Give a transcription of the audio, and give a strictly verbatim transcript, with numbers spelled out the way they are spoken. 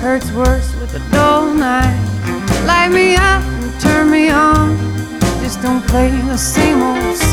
hurts worse with a dull night. Light me up and turn me on. Just don't play the same old song.